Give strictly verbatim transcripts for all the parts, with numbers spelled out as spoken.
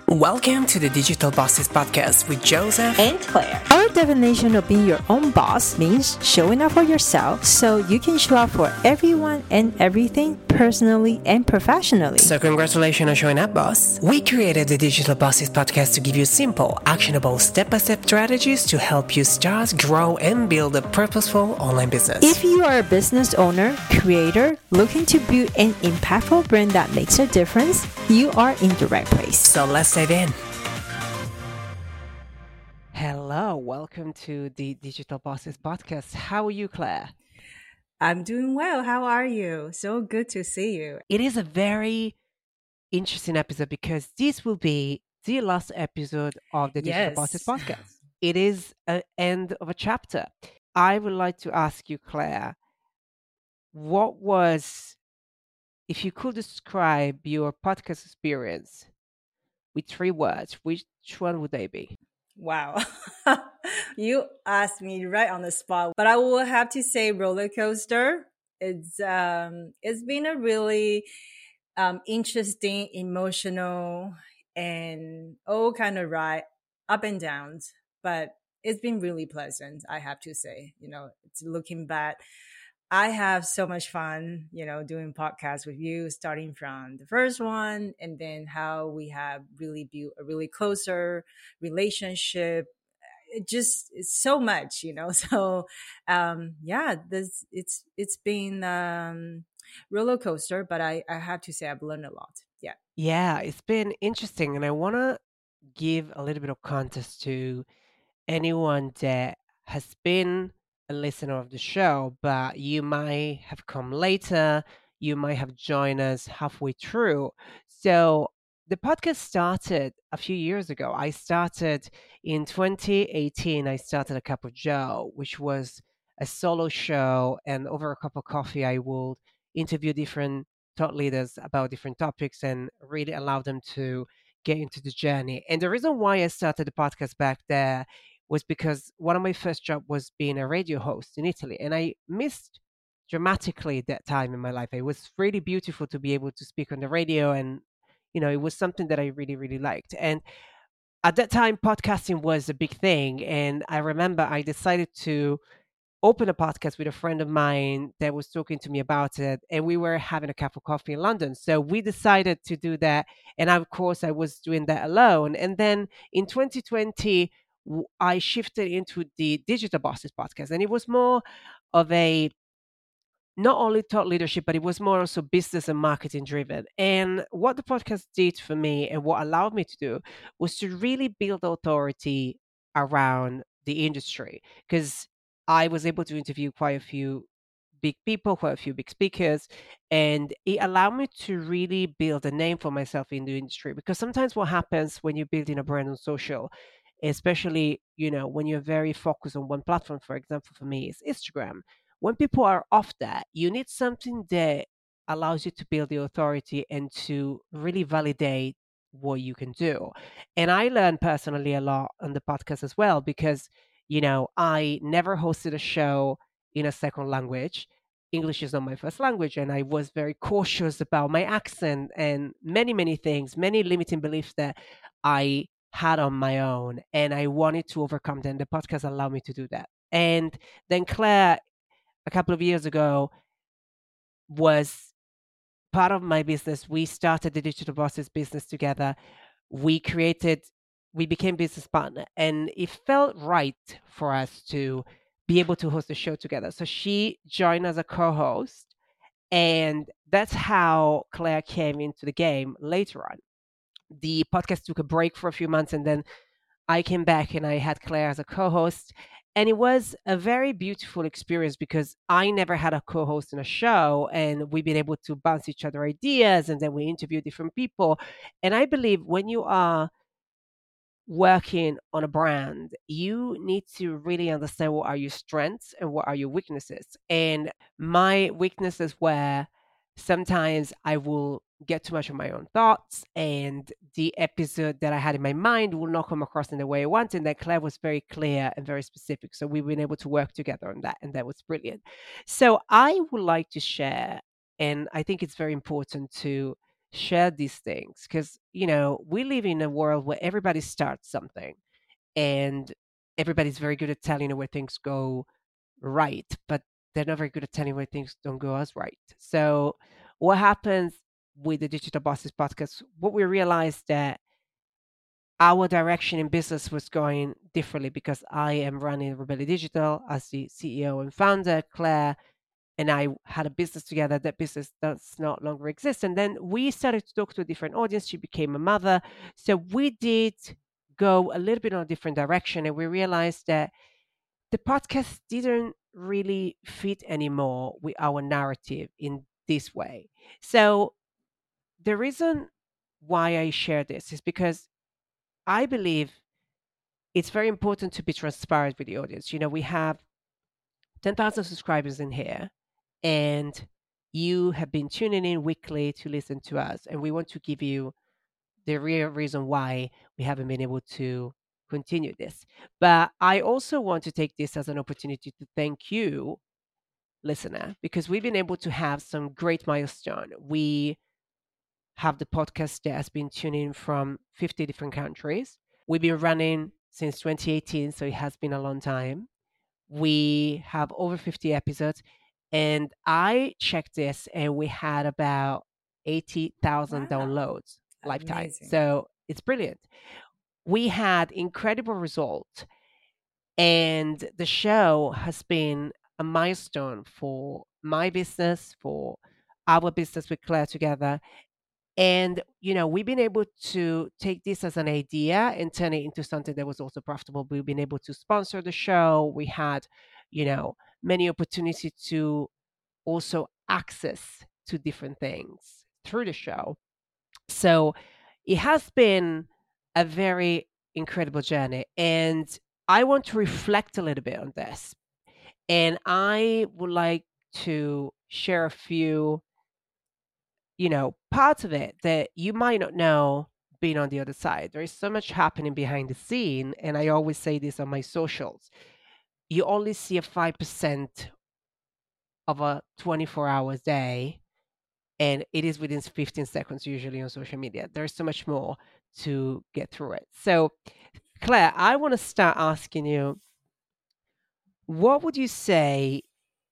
Welcome to the Digital Bosses Podcast with Joseph and Claire. Our definition of being your own boss means showing up for yourself so you can show up for everyone and everything personally and professionally. So congratulations on showing up, boss. We created the Digital Bosses Podcast to give you simple, actionable, step-by-step strategies to help you start, grow, and build a purposeful online business. If you are a business owner, creator, looking to build an impactful brand that makes a difference, you are in the right place. So let's dive in. Hello, welcome to the Digital Bosses Podcast. How are you, Claire? I'm doing well. How are you? So good to see you. It is a very interesting episode because this will be the last episode of the Digital Yes. Bosses Podcast. It is an end of a chapter. I would like to ask you, Claire, what was, if you could describe your podcast experience with three words, which one would they be? Wow. You asked me right on the spot, but I will have to say roller coaster. It's um it's been a really um interesting, emotional and all kind of ride, up and downs, but it's been really pleasant, I have to say. You know, it's looking back, I have so much fun, you know, doing podcasts with you, starting from the first one, and then how we have really built a really closer relationship. It just it's so much, you know. So, um, yeah, this it's it's been um, roller coaster, but I I have to say I've learned a lot. Yeah. Yeah, it's been interesting. And I want to give a little bit of context to anyone that has been a listener of the show, but you might have come later, you might have joined us halfway through. So the podcast started a few years ago. I started in twenty eighteen, I started A Cup of Joe, which was a solo show. And over a cup of coffee, I would interview different thought leaders about different topics and really allow them to get into the journey. And the reason why I started the podcast back there was because one of my first job was being a radio host in Italy, and I missed dramatically that time in my life. It was really beautiful to be able to speak on the radio, and you know, it was something that I really, really liked. And at that time, podcasting was a big thing, and I remember I decided to open a podcast with a friend of mine that was talking to me about it, and we were having a cup of coffee in London. So we decided to do that, and of course, I was doing that alone. And then in twenty twenty, w- I shifted into the Digital Bosses podcast, and it was more of a not only thought leadership, but it was more also business and marketing driven. And what the podcast did for me and what allowed me to do was to really build authority around the industry because I was able to interview quite a few big people, quite a few big speakers, and it allowed me to really build a name for myself in the industry. Because sometimes what happens when you're building a brand on social, especially, you know, when you're very focused on one platform, for example, for me, is Instagram. When people are off that, you need something that allows you to build the authority and to really validate what you can do. And I learned personally a lot on the podcast as well because, you know, I never hosted a show in a second language. English is not my first language, and I was very cautious about my accent and many, many things, many limiting beliefs that I had on my own, and I wanted to overcome them. The podcast allowed me to do that. And then Claire, a couple of years ago, was part of my business. We started the Digital Bosses business together. We created, we became business partner, and it felt right for us to be able to host the show together. So she joined as a co-host, and that's how Claire came into the game later on. The podcast took a break for a few months, and then I came back and I had Claire as a co-host. And it was a very beautiful experience because I never had a co-host in a show, and we've been able to bounce each other ideas, and then we interview different people. And I believe when you are working on a brand, you need to really understand what are your strengths and what are your weaknesses. And my weaknesses were sometimes I will get too much of my own thoughts, and the episode that I had in my mind will not come across in the way I want. And that Claire was very clear and very specific. So we've been able to work together on that, and that was brilliant. So I would like to share, and I think it's very important to share these things because, you know, we live in a world where everybody starts something and everybody's very good at telling you where things go right, but they're not very good at telling where things don't go as right. So, what happens with the Digital Bosses podcast? What we realized that our direction in business was going differently because I am running Rebelli Digital as the C E O and founder. Claire and I had a business together. That business does not longer exist. And then we started to talk to a different audience. She became a mother. So we did go a little bit on a different direction. And we realized that the podcast didn't really fit anymore with our narrative in this way. So the reason why I share this is because I believe it's very important to be transparent with the audience. You know, we have ten thousand subscribers in here, and you have been tuning in weekly to listen to us. And we want to give you the real reason why we haven't been able to continue this. But I also want to take this as an opportunity to thank you, listener, because we've been able to have some great milestone. We have the podcast that has been tuning from fifty different countries. We've been running since twenty eighteen, so it has been a long time. We have over fifty episodes, and I checked this, and we had about eighty thousand Wow. downloads lifetime. Amazing. So it's brilliant. We had incredible results, and the show has been a milestone for my business, for our business with Claire together. And, you know, we've been able to take this as an idea and turn it into something that was also profitable. We've been able to sponsor the show. We had, you know, many opportunities to also access to different things through the show. So it has been a very incredible journey. And I want to reflect a little bit on this. And I would like to share a few, you know, parts of it that you might not know being on the other side. There is so much happening behind the scene. And I always say this on my socials. You only see a five percent of a twenty-four hour day, and it is within fifteen seconds usually on social media. There's so much more to get through it. So, Claire, I want to start asking you, what would you say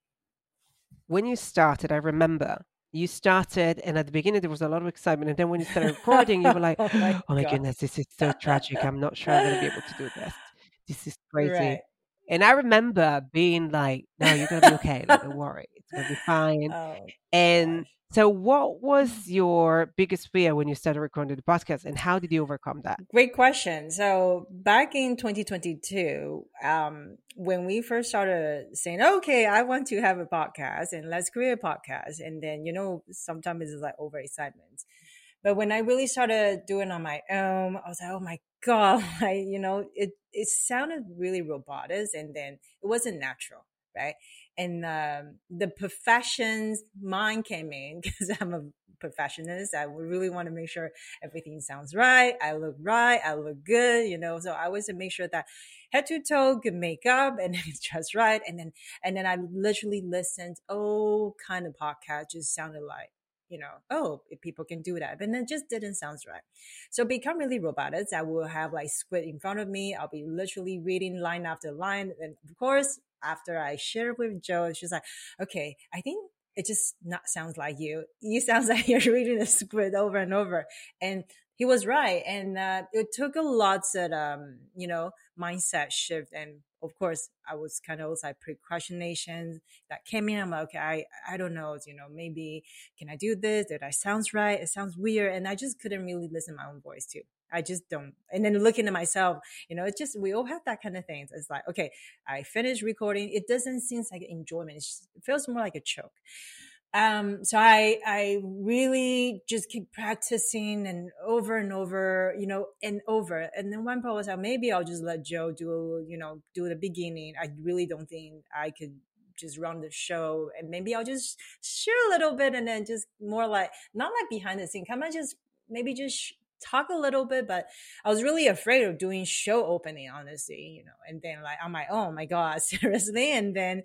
when you started? I remember you started, and at the beginning there was a lot of excitement, and then when you started recording, you were like, Oh my "Oh my God. goodness, this is so tragic. I'm not sure I'm going to be able to do this. This is crazy." Right. And I remember being like, "No, you're going to be okay. Like, don't worry, it's going to be fine." Oh And gosh. so, what was your biggest fear when you started recording the podcast, and how did you overcome that? Great question. So back in twenty twenty-two, um, when we first started saying, okay, I want to have a podcast and let's create a podcast. And then, you know, sometimes it's like overexcitement. But when I really started doing on my own, I was like, oh my God, I, you know, it, it sounded really robotic and then it wasn't natural, right? And um, the professions mind came in because I'm a perfectionist. I really want to make sure everything sounds right. I look right. I look good, you know. So I always make sure that head to toe, good makeup, and it's just right. And then and then I literally listened. Oh, kind of podcast just sounded like, you know, oh, if people can do that, but then it just didn't sound right. So become really robotic. I will have like script in front of me. I'll be literally reading line after line, and of course, after I share it with Joe, she's like, okay, I think it just not sounds like you. You sounds like you're reading the script over and over. And he was right. And uh, it took a lot of, um, you know, mindset shift. And of course, I was kind of also like precautionation that came in. I'm like, okay, I, I don't know, you know, maybe can I do this? Did I sounds right? It sounds weird. And I just couldn't really listen to my own voice too. I just don't. And then looking at myself, you know, it's just, we all have that kind of things. It's like, okay, I finished recording. It doesn't seem like enjoyment. It feels more like a choke. Um, so I, I really just keep practicing and over and over, you know, and over. And then one part was like, maybe I'll just let Joe do, you know, do the beginning. I really don't think I could just run the show, and maybe I'll just share a little bit and then just more like, not like behind the scene, come on, just maybe just talk a little bit, but I was really afraid of doing show opening, honestly, you know, and then like I'm like, oh my God, seriously. And then,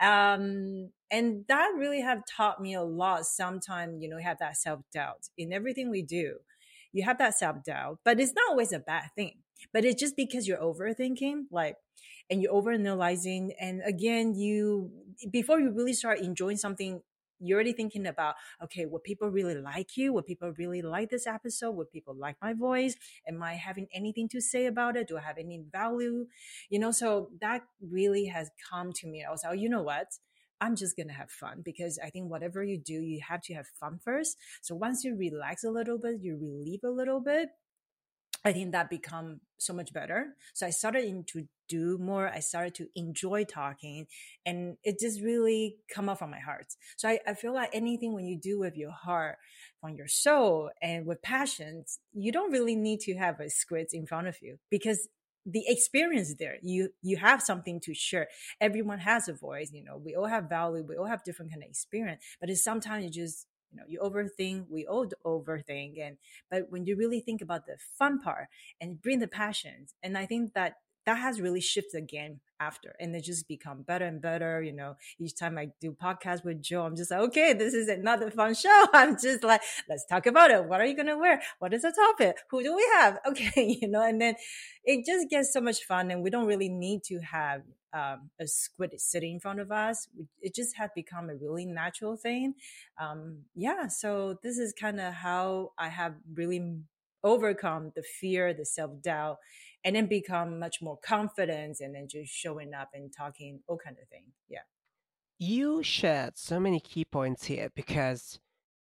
um, and that really have taught me a lot. Sometimes, you know, you have that self-doubt in everything we do. You have that self-doubt, but it's not always a bad thing. But it's just because you're overthinking, like, and you're overanalyzing. And again, you, before you really start enjoying something, you're already thinking about, okay, would people really like you? Would people really like this episode? Would people like my voice? Am I having anything to say about it? Do I have any value? You know, so that really has come to me. I was like, oh, you know what? I'm just going to have fun, because I think whatever you do, you have to have fun first. So once you relax a little bit, you relieve a little bit, I think that become so much better. So I started in to do more. I started to enjoy talking, and it just really come out from my heart. So I, I feel like anything when you do with your heart, from your soul, and with passions, you don't really need to have a script in front of you, because the experience there, you you have something to share. Everyone has a voice, you know, we all have value, we all have different kind of experience, but it's sometimes you just, you know, you overthink, we all overthink. And but when you really think about the fun part and bring the passions, and I think that that has really shifted again after, and it just become better and better. You know, each time I do podcast with Joe, I'm just like, okay, this is another fun show. I'm just like, let's talk about it. What are you gonna wear? What is the topic? Who do we have? Okay, you know, and then it just gets so much fun, and we don't really need to have um, a squid sitting in front of us. It just had become a really natural thing. Um, yeah, so this is kind of how I have really overcome the fear, the self-doubt, and then become much more confident, and then just showing up and talking, all kind of thing. Yeah. You shared so many key points here, because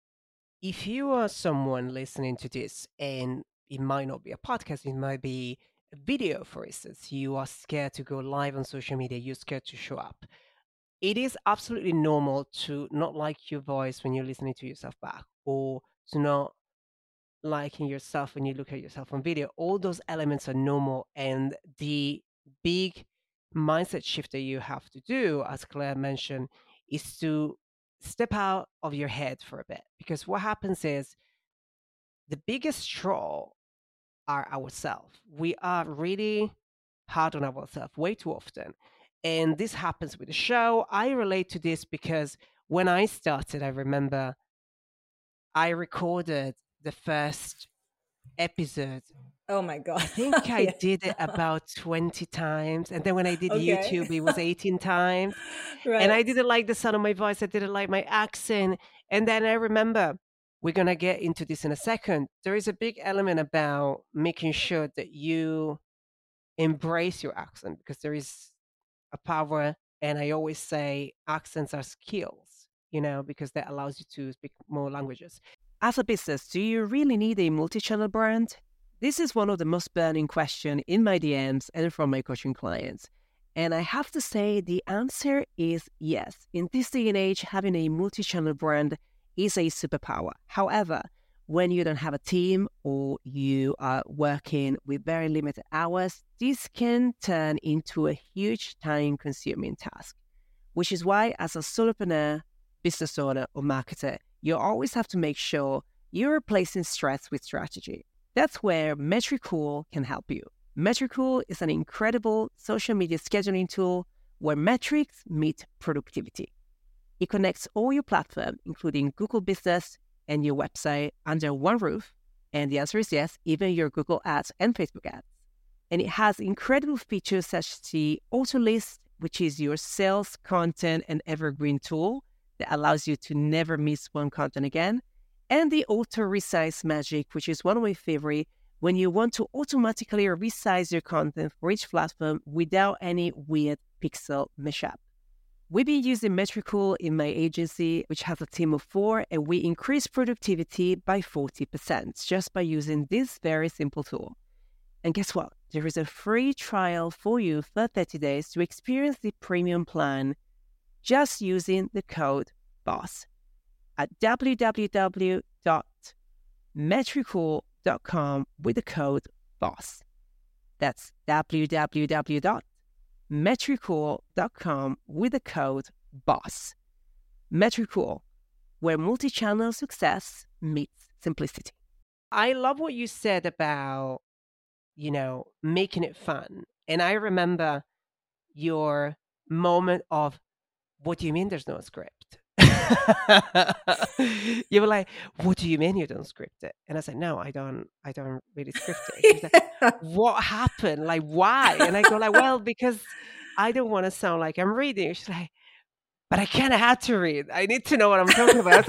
if you are someone listening to this, and it might not be a podcast, it might be a video, for instance, you are scared to go live on social media, you're scared to show up. It is absolutely normal to not like your voice when you're listening to yourself back, or to not liking yourself when you look at yourself on video. All those elements are normal, and the big mindset shift that you have to do, as Claire mentioned, is to step out of your head for a bit. Because what happens is, the biggest troll are ourselves. We are really hard on ourselves way too often. And this happens with the show. I relate to this because when I started, I remember I recorded the first episode. Oh my God. I think I Yeah. did it about twenty times. And then when I did Okay. YouTube, it was eighteen times. Right. And I didn't like the sound of my voice. I didn't like my accent. And then I remember, we're going to get into this in a second. There is a big element about making sure that you embrace your accent, because there is a power. And I always say accents are skills, you know, because that allows you to speak more languages. As a business, do you really need a multi-channel brand? This is one of the most burning questions in my D Ms and from my coaching clients. And I have to say the answer is yes. In this day and age, having a multi-channel brand is a superpower. However, when you don't have a team or you are working with very limited hours, this can turn into a huge time-consuming task, which is why as a solopreneur, business owner, or marketer, you always have to make sure you're replacing stress with strategy. That's where Metricool can help you. Metricool is an incredible social media scheduling tool where metrics meet productivity. It connects all your platforms, including Google Business and your website, under one roof. And the answer is yes, even your Google Ads and Facebook ads. And it has incredible features such as the Auto List, which is your sales, content, and evergreen tool that allows you to never miss one content again, and the Auto Resize Magic, which is one of my favorite, when you want to automatically resize your content for each platform without any weird pixel mishap. We've been using Metricool in my agency, which has a team of four, and we increase productivity by forty percent just by using this very simple tool. And guess what? There is a free trial for you for thirty days to experience the premium plan just using the code BOSS at w w w dot metricool dot com with the code BOSS. That's w w w dot metricool dot com with the code BOSS. Metricool, where multi-channel success meets simplicity. I love what you said about, you know, making it fun. And I remember your moment of, what do you mean there's no script? You were like, what do you mean you don't script it? And I said, no, I don't, I don't really script it. She was like, what happened? Like, why? And I go like, well, because I don't want to sound like I'm reading. She's like, but I kind of had to read. I need to know what I'm talking about. I was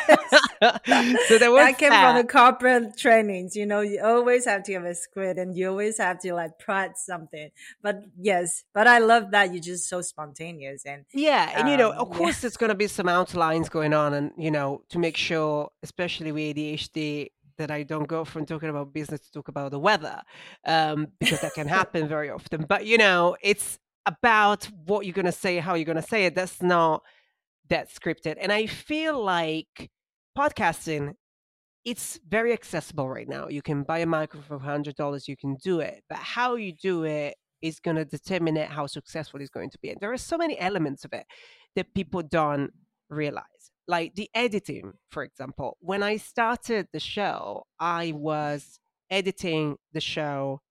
like, so there was That came from the that. corporate trainings. You know, you always have to have a script and you always have to like prod something. But yes, but I love that you're just so spontaneous and Yeah, and you know, um of yeah. course, there's going to be some outlines going on, and you know, to make sure, especially with A D H D, that I don't go from talking about business to talk about the weather, um, because that can happen very often. But you know, it's about what you're going to say, how you're going to say it. That's not that scripted, and I feel like podcasting, it's very accessible right now. You can buy a microphone for one hundred dollars, you can do it. But how you do it is going to determine it, how successful it's going to be. And there are so many elements of it that people don't realize. Like the editing, for example. When I started the show, I was editing the show,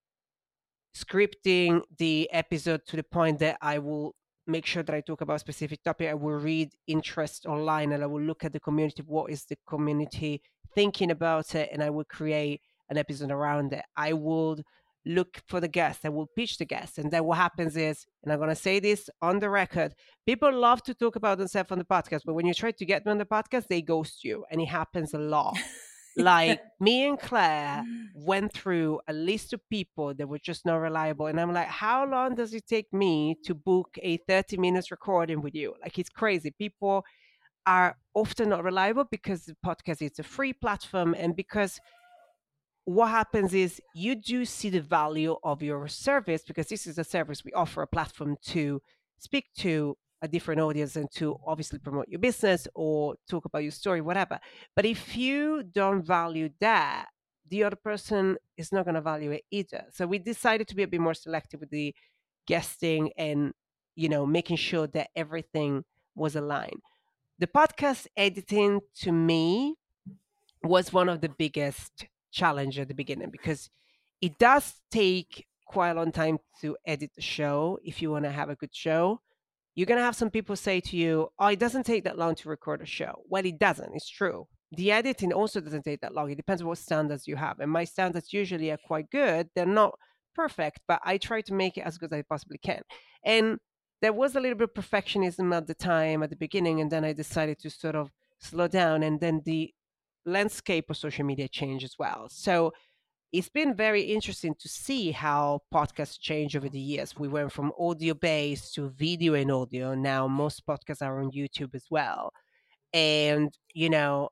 scripting the episode to the point that I will make sure that I talk about a specific topic. I will read interest online and I will look at the community. What is the community thinking about it? And I will create an episode around it. I would look for the guest. I will pitch the guest. And then what happens is, and I'm going to say this on the record, people love to talk about themselves on the podcast, but when you try to get them on the podcast, they ghost you. And it happens a lot. Like me and Claire went through a list of people that were just not reliable. And I'm like, how long does it take me to book a thirty minutes recording with you? Like, it's crazy. People are often not reliable because the podcast is a free platform. And because what happens is you do see the value of your service, because this is a service we offer, a platform to speak to a different audience and to obviously promote your business or talk about your story, whatever. But if you don't value that, the other person is not going to value it either. So we decided to be a bit more selective with the guesting and, you know, making sure that everything was aligned. The podcast editing, to me, was one of the biggest challenge at the beginning, because it does take quite a long time to edit the show. If you want to have a good show, you're going to have some people say to you, oh, it doesn't take that long to record a show. Well, it doesn't. It's true. The editing also doesn't take that long. It depends on what standards you have. And my standards usually are quite good. They're not perfect, but I try to make it as good as I possibly can. And there was a little bit of perfectionism at the time, at the beginning. And then I decided to sort of slow down. And then the landscape of social media changed as well. So it's been very interesting to see how podcasts change over the years. We went from audio based to video and audio. Now most podcasts are on YouTube as well. And, you know,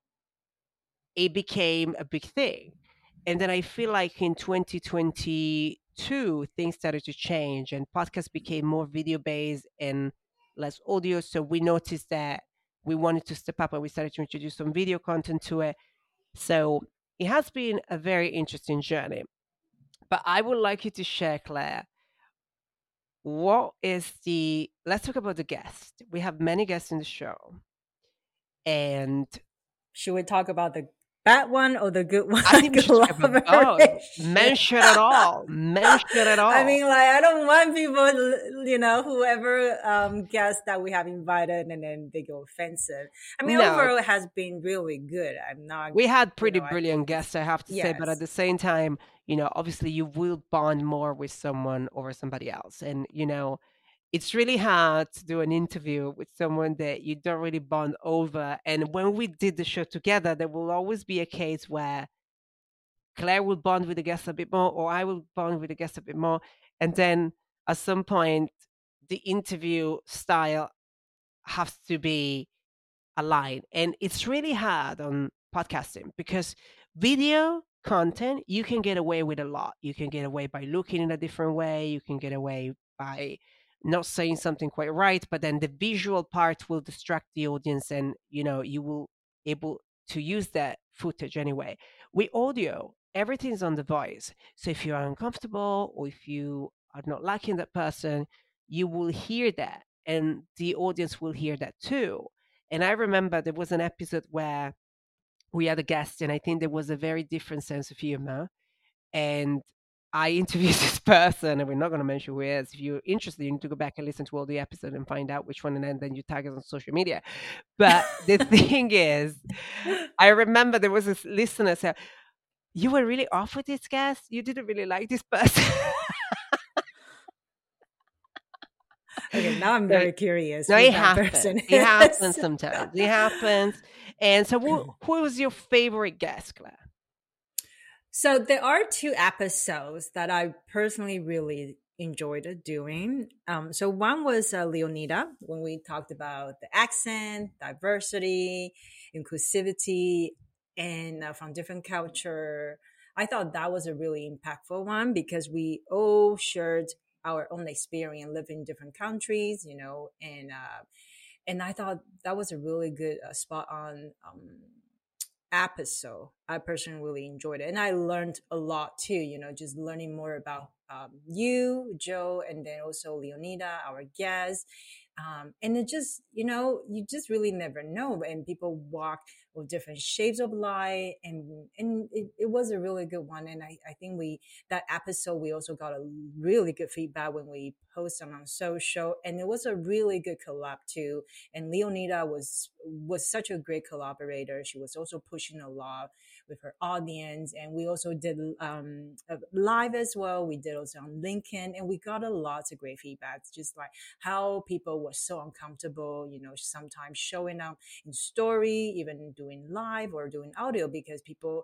it became a big thing. And then I feel like in twenty twenty-two, things started to change and podcasts became more video based and less audio. So we noticed that we wanted to step up and we started to introduce some video content to it. So it has been a very interesting journey. But I would like you to share, Claire, what is the, let's talk about the guest. We have many guests in the show. And Should we talk about the bad one or the good one? I think we should talk about both. Mention it all. Mention it all. I mean, like, I don't want people, you know, whoever um, guests that we have invited and then they go offensive. I mean, No. overall, it has been really good. I'm not. We had pretty know, I brilliant think it's- guests, I have to say, but at Yes. the same time, you know, obviously you will bond more with someone over somebody else. And, you know, it's really hard to do an interview with someone that you don't really bond over. And when we did the show together, there will always be a case where Claire will bond with the guest a bit more, or I will bond with the guest a bit more. And then at some point, the interview style has to be aligned. And it's really hard on podcasting because video content, you can get away with a lot. You can get away by looking in a different way. You can get away by not saying something quite right, but then the visual part will distract the audience and, you know, you will able to use that footage anyway. With audio, everything's on the voice. So if you're uncomfortable or if you are not liking that person, you will hear that and the audience will hear that too. And I remember there was an episode where we had a guest, and I think there was a very different sense of humor. And I interviewed this person, and we're not going to mention who he is. If you're interested, you need to go back and listen to all the episode and find out which one, and then, then you tag us on social media. But the thing is, I remember there was this listener said, "You were really off with this guest. You didn't really like this person." Okay, now I'm No, very curious no, who it that happens. person It happens is. sometimes. It happens. And so, who, who was your favorite guest, Claire? So there are two episodes that I personally really enjoyed doing. Um, so one was uh, Leonida, when we talked about the accent, diversity, inclusivity, and uh, from different culture. I thought that was a really impactful one because we all shared our own experience living in different countries, you know, and uh, and I thought that was a really good uh, spot on. Um, episode. I personally really enjoyed it. And I learned a lot too, you know, just learning more about um, you, Joe, and then also Leonida, our guest. Um, and it just, you know, you just really never know. And people walk with different shapes of light. And, and it, it was a really good one. And I, I think we, that episode, we also got a really good feedback when we posted on social. And it was a really good collab too. And Leonida was, was such a great collaborator. She was also pushing a lot with her audience. And we also did um, live as well. We did also on LinkedIn, and we got a lot of great feedback, just like how people were so uncomfortable, you know, sometimes showing up in story, even doing live or doing audio, because people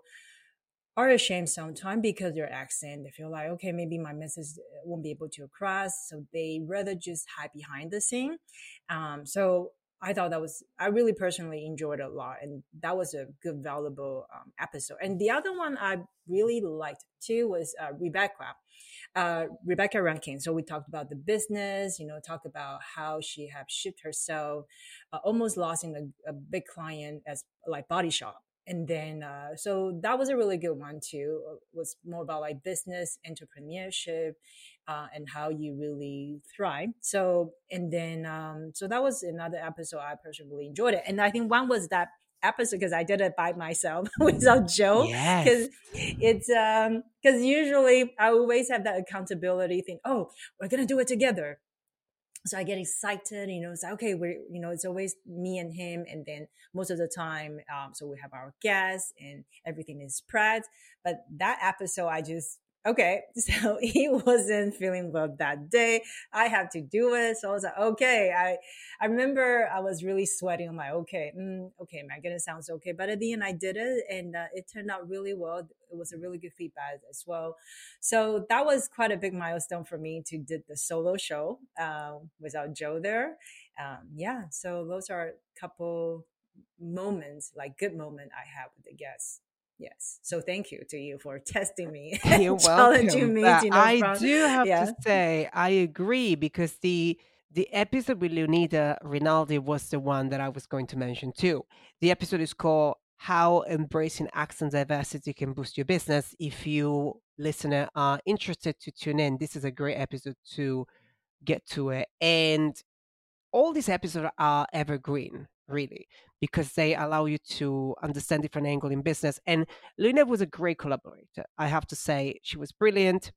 are ashamed sometimes because their accent. They feel like, okay, maybe my message won't be able to cross. So they rather just hide behind the scene. Um, so I thought that was, I really personally enjoyed it a lot. And that was a good, valuable um, episode. And the other one I really liked too was uh, Rebecca. Uh, Rebecca Rankin. So we talked about the business, you know, talked about how she had shipped herself, uh, almost losing a, a big client as like Body Shop. And then, uh, so that was a really good one too. It was more about like business, entrepreneurship, uh, and how you really thrive. So, and then, um, so that was another episode I personally enjoyed it. And I think one was that episode because I did it by myself without Joe. Because Yes. it's, um, because usually I always have that accountability thing. Oh, we're going to do it together. So I get excited, you know, it's like, okay, we're, you know, it's always me and him. And then most of the time, um, so we have our guests and everything is spread. But that episode, I just, okay, so he wasn't feeling well that day. I have to do it. So I was like, okay, I, I remember I was really sweating. I'm like, okay, mm, okay, am I going to sound okay? But at the end I did it, and uh, it turned out really well. It was a really good feedback as well. So that was quite a big milestone for me to did the solo show uh, without Joe there. Um, yeah, so those are a couple moments, like good moment I have with the guests. Yes. So thank you to you for testing me You're and challenging welcome. me, But you know, I from, do have yeah. to say, I agree, because the the episode with Leonida Rinaldi was the one that I was going to mention too. The episode is called "How Embracing Accent Diversity Can Boost Your Business." If you listener are interested to tune in, this is a great episode to get to it. And all these episodes are evergreen, really, because they allow you to understand different angle in business. And Luna was a great collaborator. I have to say, she was brilliant,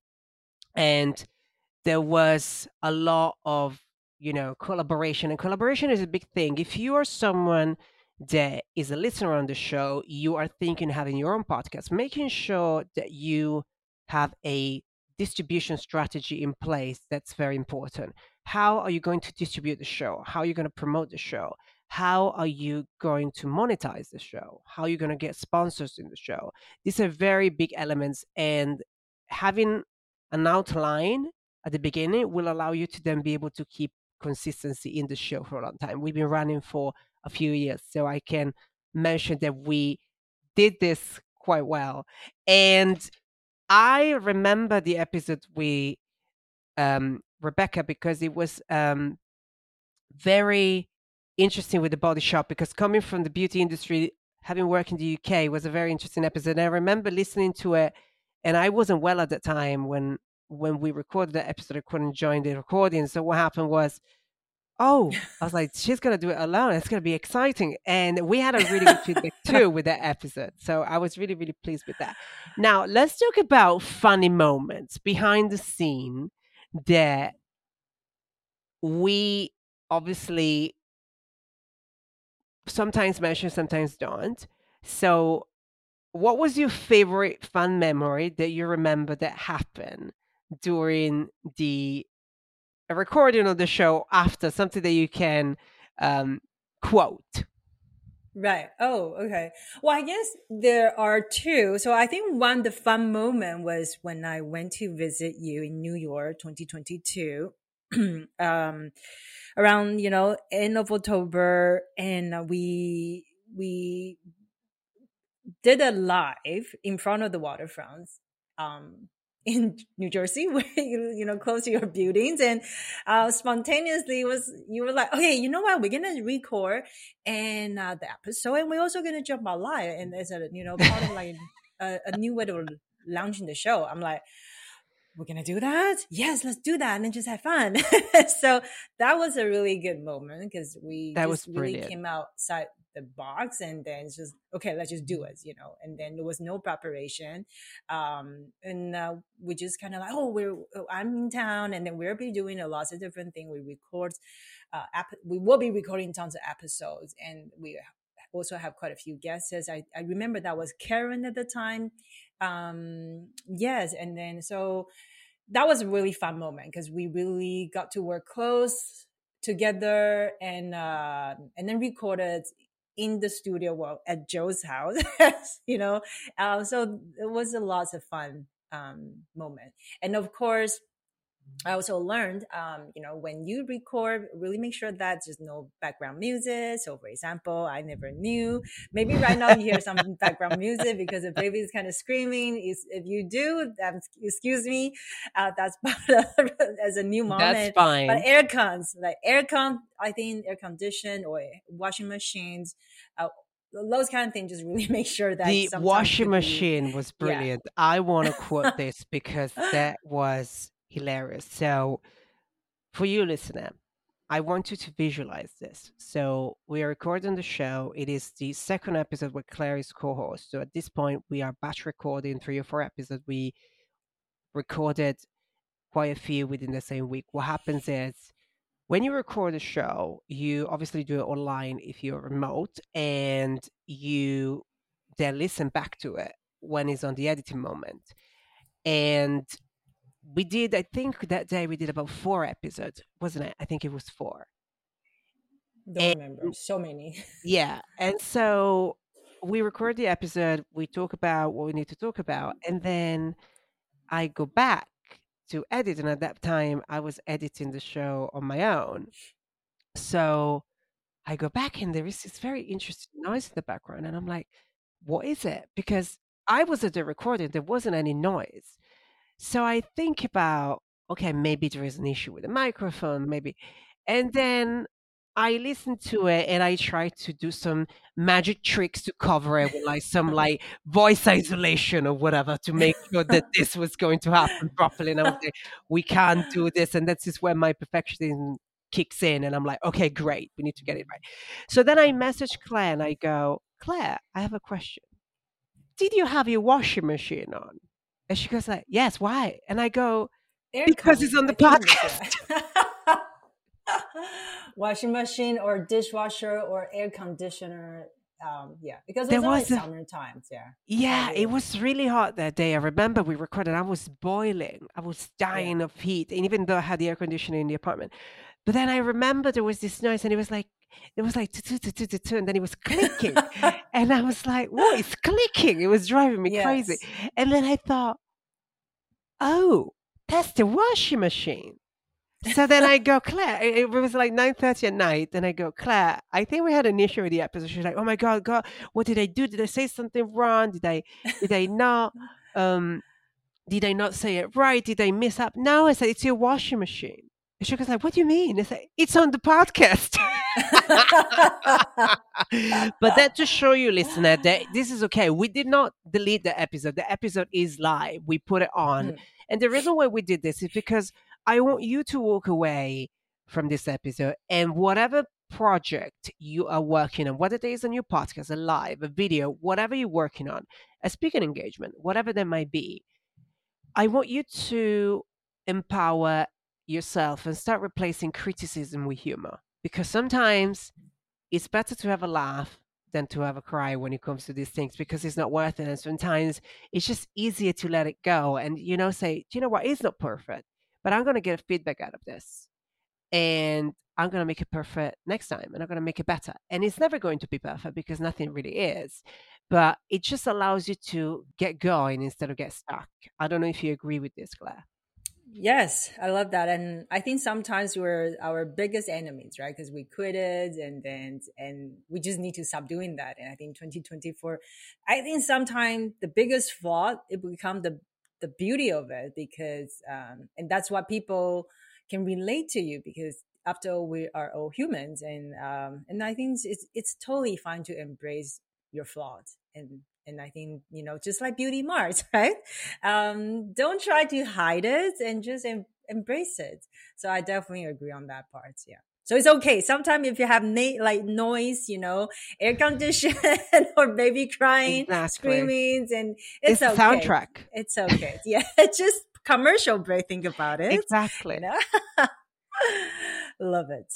and there was a lot of, you know, collaboration. And collaboration is a big thing. If you are someone that is a listener on the show, you are thinking having your own podcast, making sure that you have a distribution strategy in place. That's very important. How are you going to distribute the show? How are you going to promote the show? How are you going to monetize the show? How are you going to get sponsors in the show? These are very big elements, and having an outline at the beginning will allow you to then be able to keep consistency in the show for a long time. We've been running for a few years, so I can mention that we did this quite well. And I remember the episode with um, Rebecca, because it was um, very interesting with the Body Shop, because coming from the beauty industry, having worked in the U K, was a very interesting episode. And I remember listening to it, and I wasn't well at the time when when we recorded that episode. I couldn't join the recording. So what happened was oh, I was like, she's gonna do it alone. It's gonna be exciting. And we had a really good feedback too with that episode. So I was really, really pleased with that. Now let's talk about funny moments behind the scene that we obviously sometimes mention, sometimes don't. So what was your favorite fun memory that you remember that happened during the a recording of the show after, something that you can um, quote? Right. Oh, okay. Well, I guess there are two. So I think one, the fun moment was when I went to visit you in New York, twenty twenty-two, um, around, you know, end of October. And uh, we, we did a live in front of the waterfronts. Um, in New Jersey, where you you know close to your buildings, and uh, spontaneously was you were like, okay, you know what, we're gonna record and uh, the episode, and we're also gonna jump our live, and there's a you know part of like a, a new way of launching the show. I'm like, we're gonna do that? Yes, let's do that, and then just have fun. So that was a really good moment because we That just was really brilliant. came outside the box, and then it's just okay, let's just do it, you know. And then there was no preparation, um, and uh, we just kind of like, oh, we're oh, I'm in town, and then we'll be doing a lots of different things. We record, uh, ep- we will be recording tons of episodes, and we also have quite a few guests. I I remember that was Karen at the time. Um, yes, and then so that was a really fun moment because we really got to work close together, and uh, and then recorded in the studio, well, at Joe's house, you know. Uh, so it was a lots of fun um, moment, and of course, I also learned, um, you know, when you record, really make sure that there's no background music. So, for example, I never knew. Maybe right now you hear some background music because the baby is kind of screaming. If you do, um, excuse me. Uh, that's part of as a new moment. That's fine. But air cons, like air con, I think air condition or washing machines, uh, those kind of things, just really make sure that The sometimes washing could be- machine was Yeah. brilliant. I want to quote this because that was hilarious. So, for you, listener, I want you to visualize this. So, we are recording the show. It is the second episode where Claire is co host. So, at this point, we are batch recording three or four episodes. We recorded quite a few within the same week. What happens is when you record a show, you obviously do it online if you're remote, and you then listen back to it when it's on the editing moment. And we did, I think that day we did about four episodes, wasn't it? I think it was four. Don't And remember. So many. yeah. And so we record the episode, we talk about what we need to talk about, and then I go back to edit. And at that time, I was editing the show on my own. So I go back and there is this very interesting noise in the background. And I'm like, what is it? Because I was at the recording, there wasn't any noise. So I think about, okay, maybe there is an issue with the microphone, maybe. And then I listen to it and I try to do some magic tricks to cover it with like some like voice isolation or whatever to make sure that this was going to happen properly. And I was like, we can't do this. And that's just when my perfectionism kicks in and I'm like, okay, great, we need to get it right. So then I message Claire and I go, Claire, I have a question. Did you have your washing machine on? And she goes like, yes, why? And I go, Air because con, it's on the I think podcast. it's a- Washing machine or dishwasher or air conditioner. Um, yeah, because There it's always was a- summer times. Yeah. Yeah, Probably. it was really hot that day. I remember we recorded, I was boiling. I was dying of heat. And even though I had the air conditioning in the apartment. But then I remember there was this noise and it was like, it was like, tu- tu- tu- tu- tu- tu, and then it was clicking. And I was like, what is clicking? It was driving me crazy. Yes. And then I thought, oh, that's the washing machine. So then I go, Claire, it it was like nine thirty at night. And I go, Claire, I think we had an issue with the episode. She's like, oh my God, God, what did I do? Did I say something wrong? Did I, did I not, um, did I not say it right? Did I miss up? No, I said, it's your washing machine. And she goes like, what do you mean? I said, it's on the podcast. But that to show you, listener, that this is okay. We did not delete the episode. The episode is live. We put it on. Mm. And the reason why we did this is because I want you to walk away from this episode. And whatever project you are working on, whether it is a new podcast, a live, a video, whatever you're working on, a speaking engagement, whatever that might be, I want you to empower yourself and start replacing criticism with humor. Because sometimes it's better to have a laugh than to have a cry when it comes to these things because it's not worth it. And sometimes it's just easier to let it go and, you know, say, do you know what? It's not perfect, but I'm going to get a feedback out of this. And I'm going to make it perfect next time and I'm going to make it better. And it's never going to be perfect because nothing really is. But it just allows you to get going instead of get stuck. I don't know if you agree with this, Claire. Yes, I love that. And I think sometimes we're our biggest enemies, right? Because we quit it and then, and we just need to stop doing that. And I think twenty twenty-four, I think sometimes the biggest flaw, it will become the, the beauty of it because, um, and that's what people can relate to you because after all, we are all humans. And, um, and I think it's, it's totally fine to embrace your flaws and and I think, you know, just like beauty marks, right? Um, don't try to hide it and just em- embrace it. So I definitely agree on that part. Yeah. So it's okay. Sometimes if you have na- like noise, you know, air condition or baby crying, Exactly. screaming, and it's, It's a okay. soundtrack. It's okay. Yeah. Just commercial break. Think about it. Exactly. You know? Love it.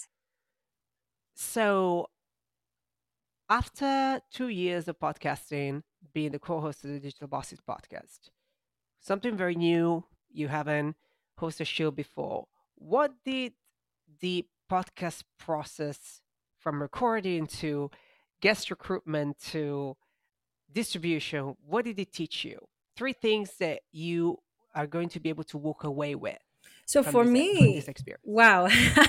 So after two years of podcasting, being the co-host of the Digital Bosses podcast, something very new, you haven't hosted a show before. What did the podcast process from recording to guest recruitment to distribution, what did it teach you? Three things that you are going to be able to walk away with. So from for this, me, from this experience. Wow,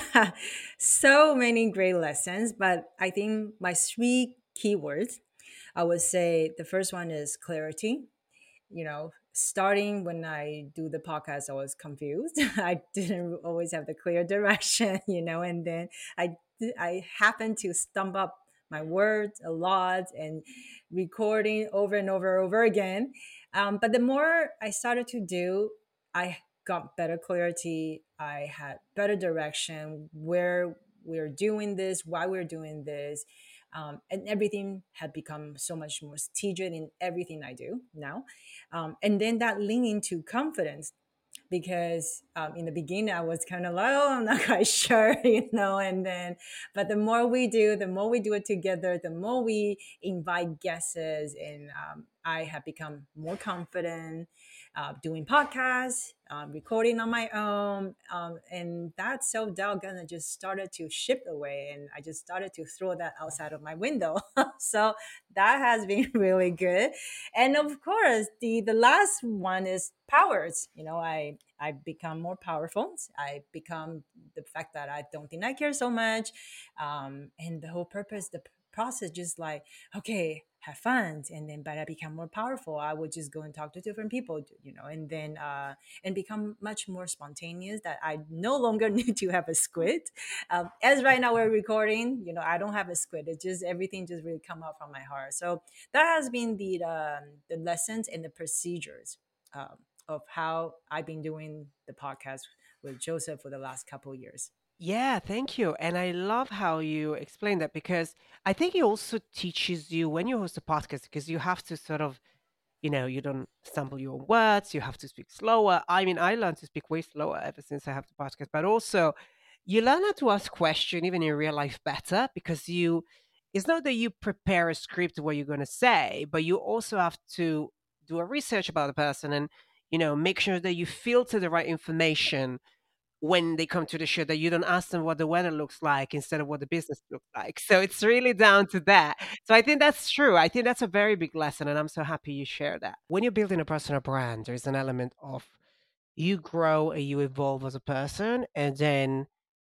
so many great lessons. But I think my three keywords, I would say the first one is clarity. You know, starting when I do the podcast, I was confused. I didn't always have the clear direction, you know, and then I I happened to stump up my words a lot and recording over and over and over again. Um, but the more I started to do, I got better clarity. I had better direction where we're doing this, why we're doing this. Um, and everything had become so much more strategic in everything I do now. Um, and then that leaned into confidence because um, in the beginning I was kind of like, oh, I'm not quite sure, you know. And then, but the more we do, the more we do it together, the more we invite guests, and um, I have become more confident uh, doing podcasts, um, recording on my own, um, and that self doubt kind of just started to chip away, and I just started to throw that outside of my window. So that has been really good. And of course, the the last one is powers. You know, I I become more powerful. I become the fact that I don't think I care so much, um, and the whole purpose, the p- process, just like okay, have fun, and then but I become more powerful. I would just go and talk to different people, you know, and then uh, and become much more spontaneous. That I no longer need to have a script. Um, as right now we're recording, you know, I don't have a script. It's just everything just really come out from my heart. So that has been the um, the lessons and the procedures um, of how I've been doing the podcast with Joseph for the last couple of years. Yeah, thank you. And I love how you explain that because I think it also teaches you when you host a podcast because you have to sort of, you know, you don't stumble your own words, you have to speak slower. I mean, I learned to speak way slower ever since I have the podcast, but also you learn how to ask questions even in real life better because you, it's not that you prepare a script what you're going to say, but you also have to do a research about the person and, you know, make sure that you filter the right information when they come to the show, that you don't ask them what the weather looks like instead of what the business looks like. So it's really down to that. So I think that's true. I think that's a very big lesson. And I'm so happy you share that. When you're building a personal brand, there's an element of you grow and you evolve as a person, and then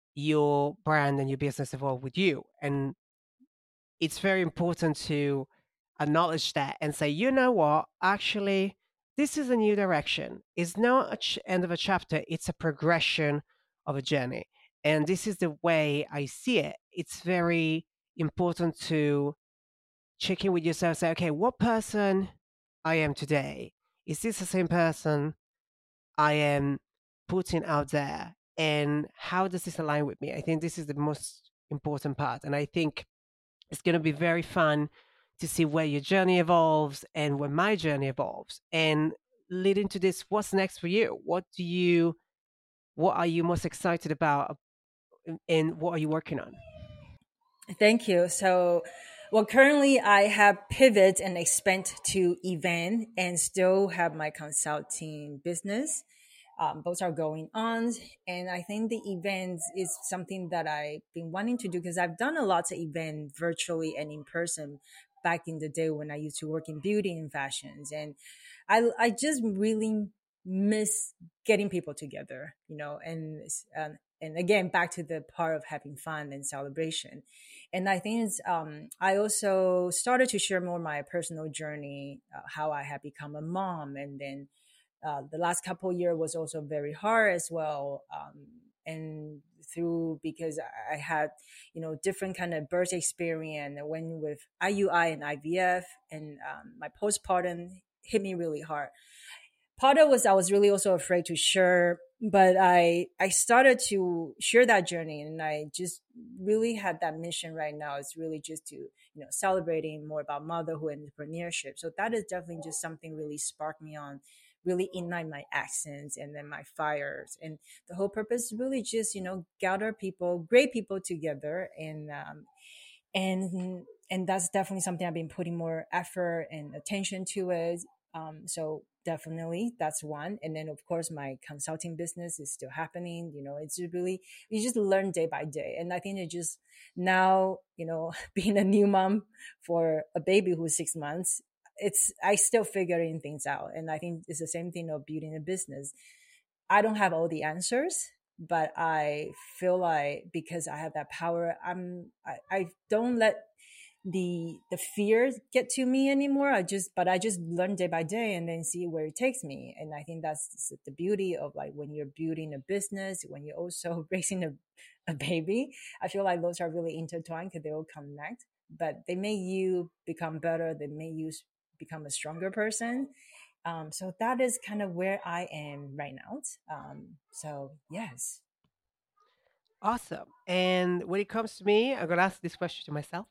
your brand and your business evolve with you. And it's very important to acknowledge that and say, you know what, actually, this is a new direction. It's not a ch- end of a chapter, it's a progression of a journey. And this is the way I see it. It's very important to check in with yourself, say, okay, what person I am today? Is this the same person I am putting out there? and how does this align with me? I think this is the most important part. And I think it's going to be very fun to see where your journey evolves and where my journey evolves. And leading to this, what's next for you? What do you, what are you most excited about, and what are you working on? Thank you. So, well, currently I have pivoted and expanded to event and still have my consulting business. Um, both are going on. And I think the events is something that I've been wanting to do because I've done a lot of events virtually and in person back in the day when I used to work in beauty and fashions. And I, I just really miss getting people together, you know, and, um, and again, back to the part of having fun and celebration. And I think it's, um, I also started to share more my personal journey, uh, how I have become a mom. And then uh, the last couple of years was also very hard as well. Um, and through, because I had, you know, different kind of birth experience. I went with I U I and I V F, and um, my postpartum hit me really hard. Part of it was I was really also afraid to share, but I I started to share that journey, and I just really had that mission right now. It's really just to, you know, celebrating more about motherhood and entrepreneurship. So that is definitely just something really sparked me on, really ignite my accents and then my fires. And the whole purpose is really just, you know, gather people, great people together, and um, and and that's definitely something I've been putting more effort and attention to it. Um, so definitely that's one. And then of course my consulting business is still happening. You know, it's really, you just learn day by day. And I think it just now, you know, being a new mom for a baby who's six months, it's, I still figuring things out. And I think it's the same thing of building a business. I don't have all the answers, but I feel like because I have that power, I'm, I, I don't let the the fear get to me anymore. I just but I just learn day by day and then see where it takes me. And I think that's the beauty of like when you're building a business, when you're also raising a, a baby. I feel like those are really intertwined because they all connect, but they make you become better. They make you become a stronger person. Um, so that is kind of where I am right now. Um, so yes. Awesome. And when it comes to me, I'm gonna ask this question to myself.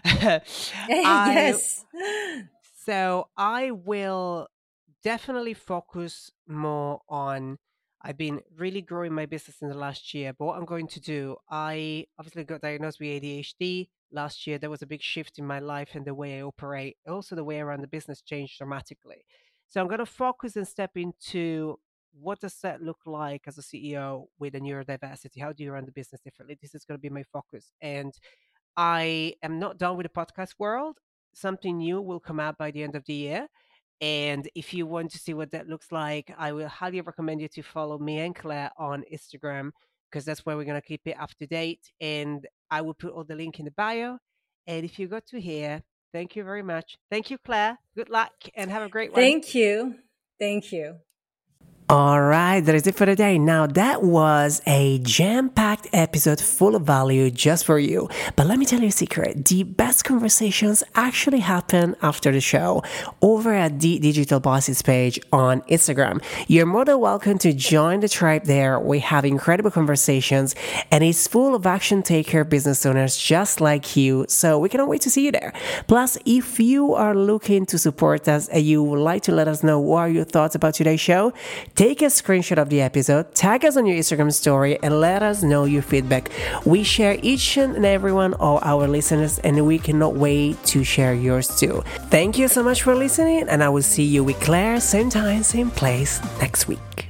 I Yes. so I will definitely focus more on. I've been really growing my business in the last year, but what I'm going to do, I obviously got diagnosed with A D H D last year. There was a big shift in my life and the way I operate. Also, the way I run the business changed dramatically. So I'm going to focus and step into what does that look like as a C E O with a neurodiversity? How do you run the business differently? This is going to be my focus. And I am not done with the podcast world. Something new will come out by the end of the year. And if you want to see what that looks like, I will highly recommend you to follow me and Claire on Instagram, because that's where we're going to keep it up to date. And I will put all the link in the bio. And if you got to here, thank you very much. Thank you, Claire. Good luck and have a great one. Thank you. Thank you. All right, that is it for today. Now, that was a jam-packed episode full of value just for you. But let me tell you a secret. The best conversations actually happen after the show over at the Digital Bosses page on Instagram. You're more than welcome to join the tribe there. We have incredible conversations, and it's full of action taker business owners just like you. So we cannot wait to see you there. Plus, if you are looking to support us and you would like to let us know what are your thoughts about today's show, take a screenshot of the episode, tag us on your Instagram story, and let us know your feedback. We share each and every one of our listeners, and we cannot wait to share yours too. Thank you so much for listening, and I will see you with Claire, same time, same place, next week.